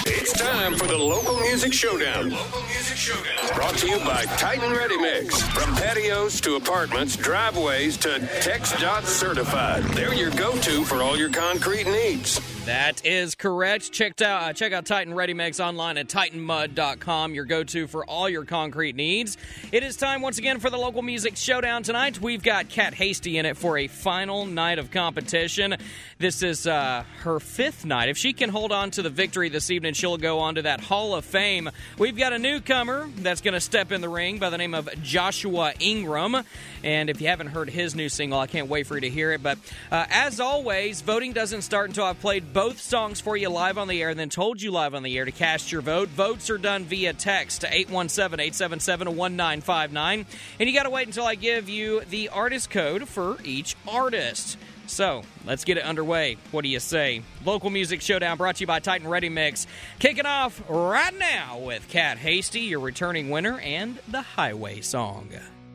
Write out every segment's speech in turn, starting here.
It's time for the Local Music Showdown. Brought to you by Titan Ready Mix. From patios to apartments, driveways to TxDOT certified. They're your go-to for all your concrete needs. That is correct. Check out Titan Ready Mix online at TitanMud.com, your go-to for all your concrete needs. It is time once again for the Local Music Showdown tonight. We've got Kat Hasty in it for a final night of competition. This is her fifth night. If she can hold on to the victory this evening, she'll go on to that Hall of Fame. We've got a newcomer that's going to step in the ring by the name of Joshua Ingram. And if you haven't heard his new single, I can't wait for you to hear it. But as always, voting doesn't start until I've played both songs for you live on the air and then told you live on the air to cast your vote. Votes are done via text to 817-877-1959. And you got to wait until I give you the artist code for each artist. So, let's get it underway. What do you say? Local Music Showdown brought to you by Titan Ready Mix. Kicking off right now with Kat Hasty, your returning winner, and the Highway Song.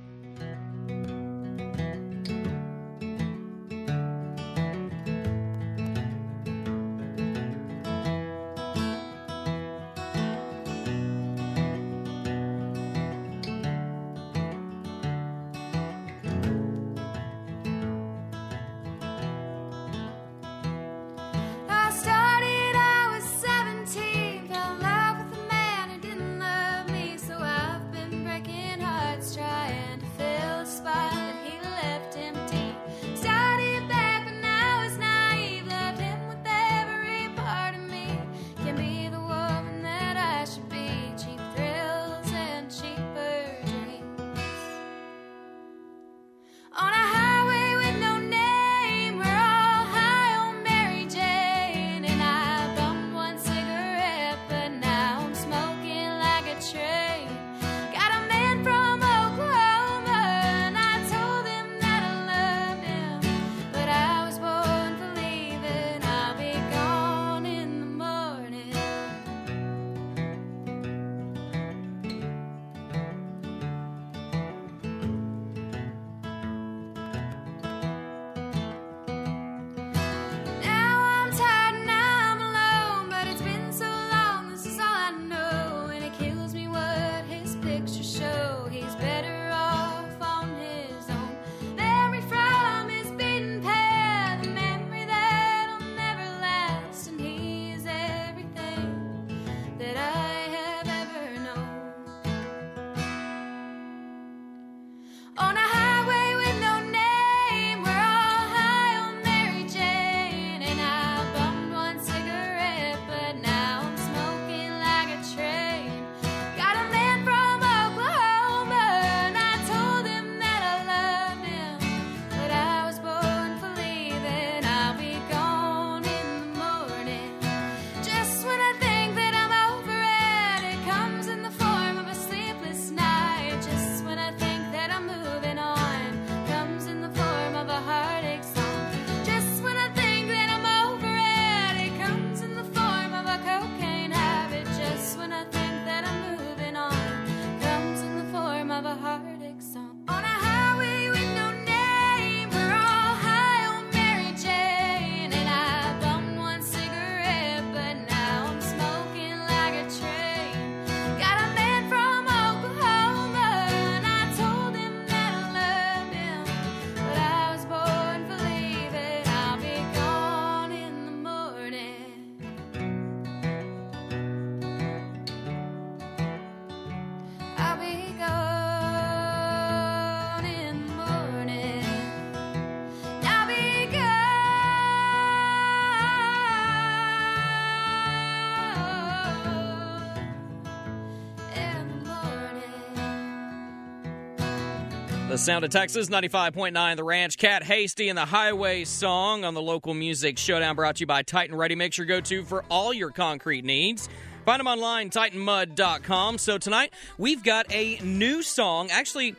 The Sound of Texas, 95.9 The Ranch. Kat Hasty and the Highway Song on the Local Music Showdown, brought to you by Titan Ready Mix, your go-to for all your concrete needs. Find them online, TitanMud.com. So tonight, we've got a new song. Actually,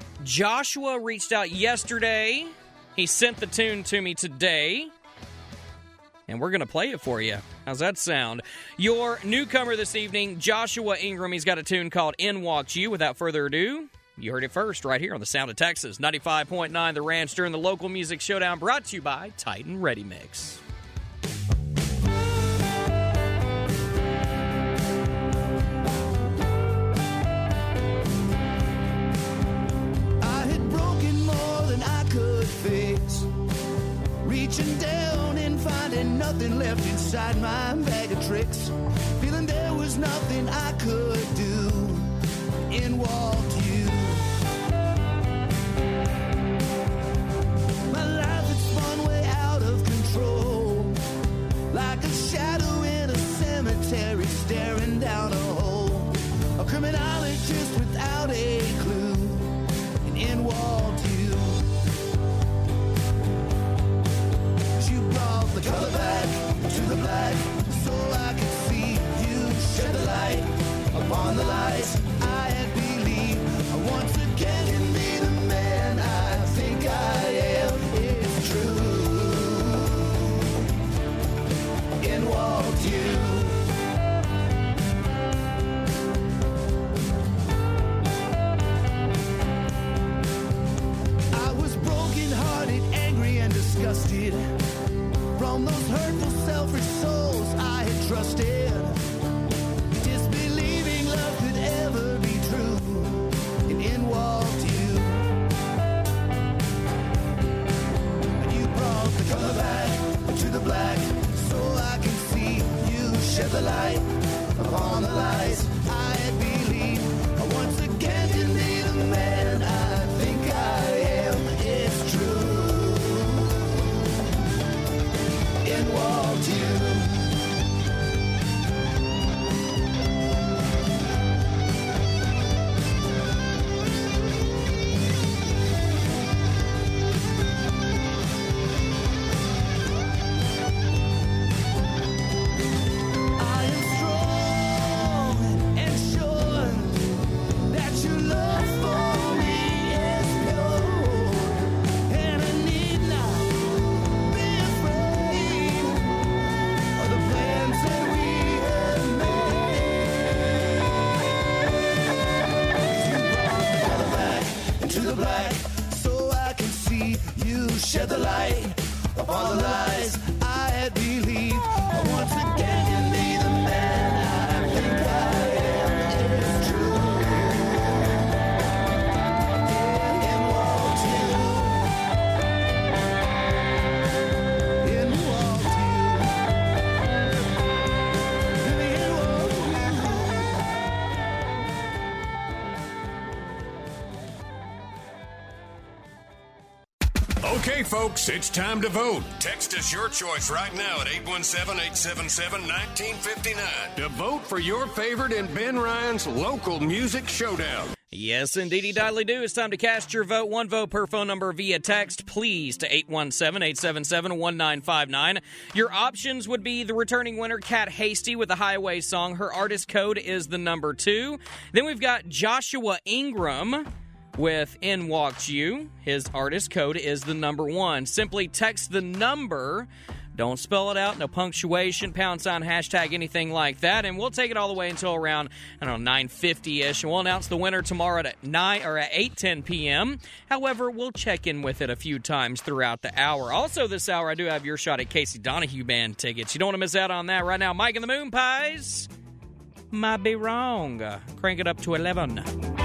Joshua reached out yesterday. He sent the tune to me today. And we're going to play it for you. How's that sound? Your newcomer this evening, Joshua Ingram. He's got a tune called In Walks You. Without further ado, you heard it first right here on the Sound of Texas. 95.9 The Ranch during the Local Music Showdown, brought to you by Titan Ready Mix. nothing left inside my bag of tricks. Feeling there was nothing I could do. In walked you. My life had spun way out of control, like a shadow in a cemetery staring down a hole. A criminologist without a clue. And in walked you. You brought the color back to the black, so I could see you shed the light upon the lies I had believed. Once again can be the man I think I am. It's true. In walked you. I was broken-hearted, angry and disgusted from those hurtful, selfish souls I had trusted. Disbelieving love could ever be true. And in walked you. And you brought the color back to the black, so I can see you shed the light upon the lies I had believed. Once again can be the man I think I am. It's true. In walked you. I am strong and sure that your love for me is pure, and I need not be afraid of the plans that we have made. You brought the color back into the black, so I can see you shed the light upon the lies I had believed. Once again, you be the man I think I am. It's true. In walked you. In walked you. In walked Okay, folks, it's time to vote. Text us your choice right now at 817-877-1959 to vote for your favorite in Ben Ryan's local music showdown. Yes, indeedy didely do. It's time to cast your vote. One vote per phone number via text, please, to 817-877-1959. Your options would be the returning winner, Kat Hasty, with the Highway song. Her artist code is the number 2. Then we've got Joshua Ingram with In Walked You. His artist code is the number 1. Simply text the number. Don't spell it out, no punctuation, #, hashtag, anything like that. And we'll take it all the way until around, 9:50-ish. And we'll announce the winner tomorrow at 8:10 p.m. However, we'll check in with it a few times throughout the hour. Also this hour, I do have your shot at Casey Donahue Band tickets. You don't want to miss out on that right now. Mike and the Moon Pies. Might be wrong. Crank it up to 11.